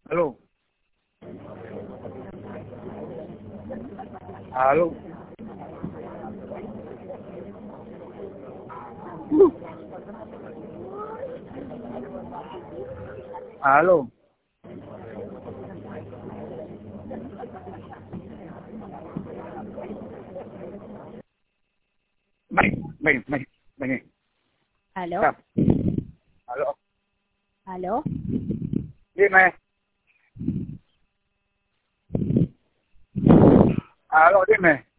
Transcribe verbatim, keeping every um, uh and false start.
Aló. Aló. Aló. Ven, ven, ven, ven. ¿Aló? Ya. Aló. ¿Aló? Dime. Aló, dime.